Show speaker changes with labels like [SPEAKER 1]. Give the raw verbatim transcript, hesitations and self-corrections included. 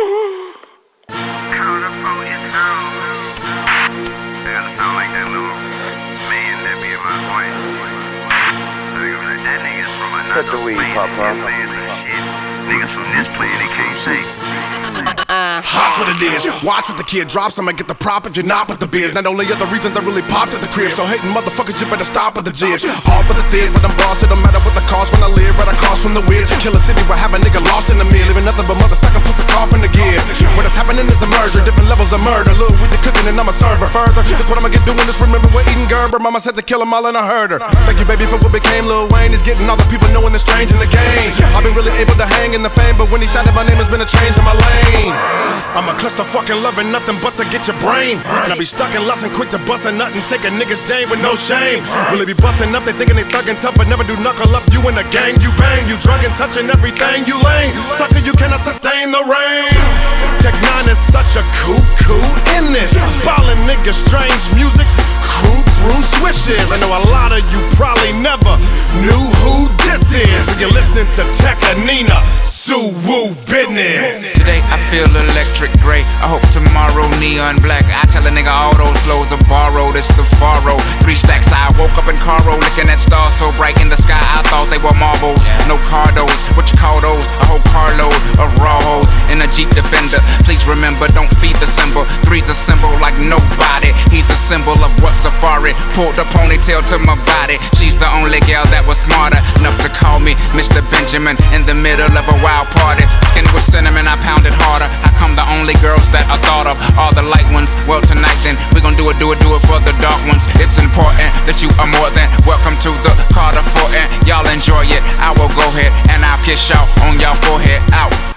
[SPEAKER 1] Cut the weed, Papa.
[SPEAKER 2] Niggas from this planet, they can't say.
[SPEAKER 3] Watch what it is. Watch what the kid drops. I'ma get the prop if you're not with the biz. Not only are the reasons I really popped at the crib. So hating motherfuckers, you better stop with the jibs. All for the thiz, but I'm boss. It don't matter what the cost when I live. Right across from the whiz. Kill a city where have a nigga lost in the mid. Living nothing but mother stuck and puts a cough in the gear. What is happening is a merger. Different levels of murder. Lil Weezy cooking and I'm a server. Further, that's what I'ma get doing. Just remember we're eating Gerber. Mama said to kill them all and I heard her. Thank you, baby, for what became Lil Wayne. He's getting all the people knowing the strange in the game. I've been really able to hang in the fame, but when he shouted my name, has been a change in my lane. I'm a cluster fucking loving nothing but to get your brain. And I be stuck in lust and quick to bust a nut and take a nigga's day with no shame. Really be busting up, they thinking they thuggin' tough, but never do knuckle up. You in the gang, you bang, you drug and touching everything, you lame. Sucker, you cannot sustain the rain. Tech Nine is such a cuckoo in this. Ballin' niggas, strange music, crew through swishes. I know a lot of you probably never knew who this is. When you're listening to Tech and Nina, Suwoo business.
[SPEAKER 4] Today I feel electric gray. I hope tomorrow neon black. I tell a nigga all those flows are borrowed. It's the Faro. Three stacks. I woke up in Caro, looking at stars so bright in the sky. I thought they were marbles. No cardos. What you call those? A whole carload of raw hoes in a Jeep Defender. Please remember, don't feed the symbol. Three's a symbol like nobody. He's a symbol of what Safari. Pulled a ponytail to my body. She's the only gal that was smarter enough to call me Mister Benjamin in the middle of a wild party. Skin with cinnamon, I pounded harder. How come the only girls that I thought of are the light ones? Well, tonight then, we gon' do it, do it, do it for the dark ones. It's important that you are more than welcome to the Carter Fort, and y'all enjoy it. I will go ahead and I'll kiss y'all on y'all forehead. Out.